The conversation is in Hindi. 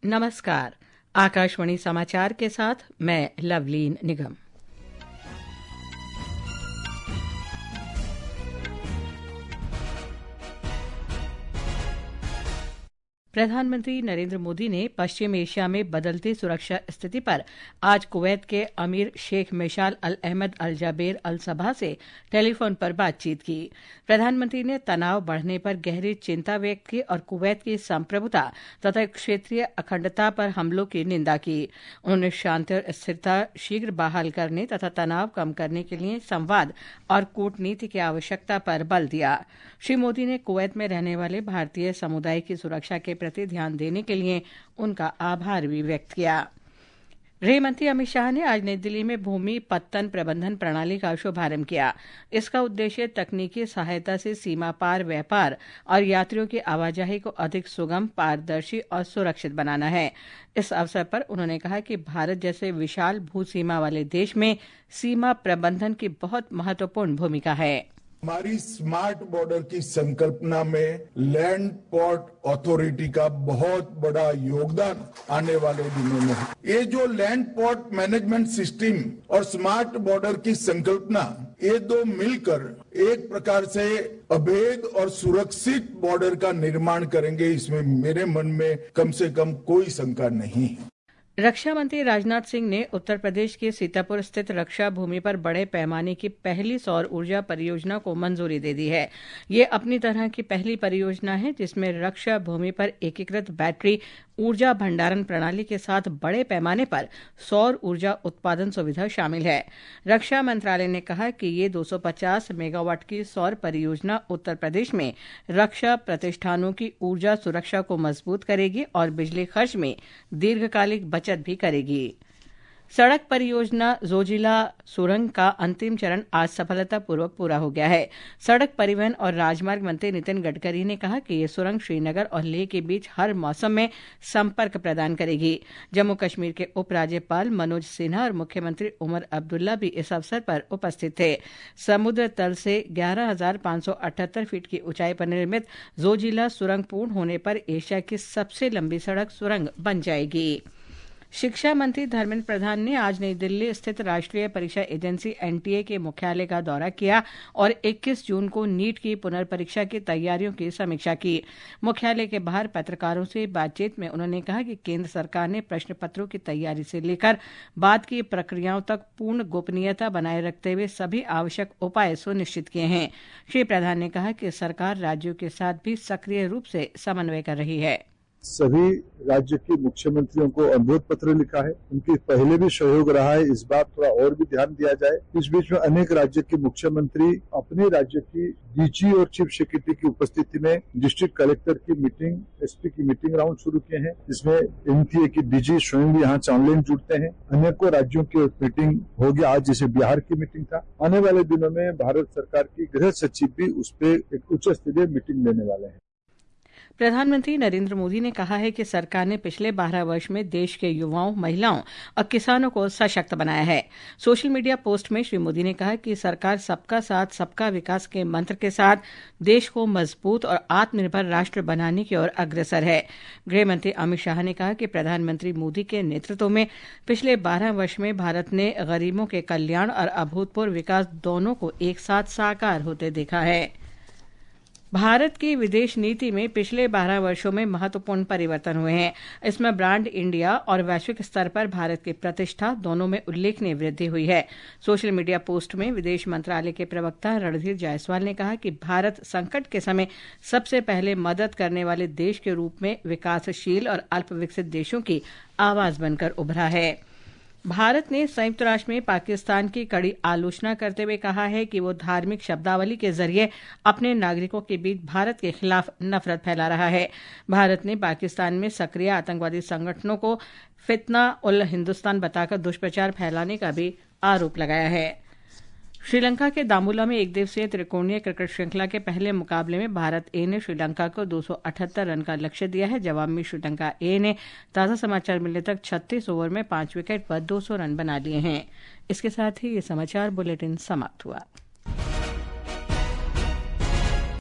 नमस्कार। आकाशवाणी समाचार के साथ मैं लवलीन निगम। प्रधानमंत्री नरेंद्र मोदी ने पश्चिम एशिया में बदलती सुरक्षा स्थिति पर आज कुवैत के अमीर शेख Mishal Al Ahmad Al Jaber Al Sabah से टेलीफोन पर बातचीत की। प्रधानमंत्री ने तनाव बढ़ने पर गहरी चिंता व्यक्त की और कुवैत की संप्रभुता तथा क्षेत्रीय अखंडता पर हमलों की निंदा की। उन्होंने शांति और स्थिरता शीघ्र बहाल करने तथा तनाव कम करने के लिए संवाद और कूटनीति की आवश्यकता पर बल दिया। श्री मोदी ने कुवैत में रहने वाले भारतीय समुदाय की सुरक्षा के प्रति ध्यान देने के लिए उनका आभार भी व्यक्त किया। गृह मंत्री अमित शाह ने आज नई दिल्ली में भूमि पत्तन प्रबंधन प्रणाली का शुभारंभ किया। इसका उद्देश्य तकनीकी सहायता से सीमा पार व्यापार और यात्रियों की आवाजाही को अधिक सुगम, पारदर्शी और सुरक्षित बनाना है। इस अवसर पर उन्होंने कहा कि भारत जैसे विशाल भू सीमा वाले देश में सीमा प्रबंधन की बहुत महत्वपूर्ण भूमिका है। हमारी स्मार्ट बॉर्डर की संकल्पना में लैंड पोर्ट अथॉरिटी का बहुत बड़ा योगदान आने वाले दिनों में है। ये जो लैंड पोर्ट मैनेजमेंट सिस्टम और स्मार्ट बॉर्डर की संकल्पना, ये दो मिलकर एक प्रकार से अभेद और सुरक्षित बॉर्डर का निर्माण करेंगे, इसमें मेरे मन में कम से कम कोई शंका नहीं है। रक्षा मंत्री राजनाथ सिंह ने उत्तर प्रदेश के सीतापुर स्थित रक्षा भूमि पर बड़े पैमाने की पहली सौर ऊर्जा परियोजना को मंजूरी दे दी है। ये अपनी तरह की पहली परियोजना है जिसमें रक्षा भूमि पर एकीकृत बैटरी ऊर्जा भंडारण प्रणाली के साथ बड़े पैमाने पर सौर ऊर्जा उत्पादन सुविधा शामिल है। रक्षा मंत्रालय ने कहा कि ये 250 मेगावाट की सौर परियोजना उत्तर प्रदेश में रक्षा प्रतिष्ठानों की ऊर्जा सुरक्षा को मजबूत करेगी और बिजली खर्च में दीर्घकालिक बचत भी करेगी। सड़क परियोजना जोजिला सुरंग का अंतिम चरण आज सफलतापूर्वक पूरा हो गया है। सड़क परिवहन और राजमार्ग मंत्री नितिन गडकरी ने कहा कि ये सुरंग श्रीनगर और लेह के बीच हर मौसम में संपर्क प्रदान करेगी। जम्मू कश्मीर के उपराज्यपाल मनोज सिन्हा और मुख्यमंत्री उमर अब्दुल्ला भी इस अवसर पर उपस्थित थे। समुद्र तल से 11,578 फीट की ऊंचाई पर निर्मित जोजिला सुरंग पूर्ण होने पर एशिया की सबसे लंबी सड़क सुरंग बन जाएगी। शिक्षा मंत्री धर्मेंद्र प्रधान ने आज नई दिल्ली स्थित राष्ट्रीय परीक्षा एजेंसी एनटीए के मुख्यालय का दौरा किया और 21 जून को नीट की पुनर्परीक्षा की तैयारियों की समीक्षा की। मुख्यालय के बाहर पत्रकारों से बातचीत में उन्होंने कहा कि केंद्र सरकार ने प्रश्न पत्रों की तैयारी से लेकर बाद की प्रक्रियाओं तक पूर्ण गोपनीयता बनाए रखते हुए सभी आवश्यक उपाय सुनिश्चित किए हैं। श्री प्रधान ने कहा कि सरकार राज्यों के साथ भी सक्रिय रूप से समन्वय कर रही है। सभी राज्य के मुख्यमंत्रियों को अनुरोध पत्र लिखा है। उनके पहले भी सहयोग रहा है, इस बार थोड़ा और भी ध्यान दिया जाए। इस बीच में अनेक राज्य के मुख्यमंत्री अपने राज्य की डीजी और चीफ सेक्रेटरी की उपस्थिति में डिस्ट्रिक्ट कलेक्टर की मीटिंग, एसपी की मीटिंग राउंड शुरू किए हैं, जिसमें एनटीए की डीजी स्वयं भी यहाँ ऑनलाइन जुड़ते हैं। अनेकों राज्यों की मीटिंग हो गया आज, जैसे बिहार की मीटिंग था। आने वाले दिनों में भारत सरकार की गृह सचिव भी उस पर एक उच्च स्तरीय मीटिंग लेने वाले हैं। प्रधानमंत्री नरेंद्र मोदी ने कहा है कि सरकार ने पिछले 12 वर्ष में देश के युवाओं, महिलाओं और किसानों को सशक्त बनाया है। सोशल मीडिया पोस्ट में श्री मोदी ने कहा कि सरकार सबका साथ सबका विकास के मंत्र के साथ देश को मजबूत और आत्मनिर्भर राष्ट्र बनाने की ओर अग्रसर है। गृह मंत्री अमित शाह ने कहा कि प्रधानमंत्री मोदी के नेतृत्व में पिछले 12 वर्ष में भारत ने गरीबों के कल्याण और अभूतपूर्व विकास दोनों को एक साथ साकार होते देखा है। भारत की विदेश नीति में पिछले 12 वर्षों में महत्वपूर्ण परिवर्तन हुए हैं। इसमें ब्रांड इंडिया और वैश्विक स्तर पर भारत की प्रतिष्ठा दोनों में उल्लेखनीय वृद्धि हुई है। सोशल मीडिया पोस्ट में विदेश मंत्रालय के प्रवक्ता रणधीर जायसवाल ने कहा कि भारत संकट के समय सबसे पहले मदद करने वाले देश के रूप में विकासशील और अल्पविकसित देशों की आवाज बनकर उभरा है। भारत ने संयुक्त राष्ट्र में पाकिस्तान की कड़ी आलोचना करते हुए कहा है कि वो धार्मिक शब्दावली के जरिए अपने नागरिकों के बीच भारत के खिलाफ नफरत फैला रहा है। भारत ने पाकिस्तान में सक्रिय आतंकवादी संगठनों को फितना उल हिंदुस्तान बताकर दुष्प्रचार फैलाने का भी आरोप लगाया है। श्रीलंका के दामुला में एक दिवसीय त्रिकोणीय क्रिकेट श्रृंखला के पहले मुकाबले में भारत ए ने श्रीलंका को 278 रन का लक्ष्य दिया है। जवाब में श्रीलंका ए ने ताज़ा समाचार मिलने तक 36 ओवर में 5 विकेट पर 200 रन बना लिए हैं। इसके साथ ही ये समाचार बुलेटिन समाप्त हुआ।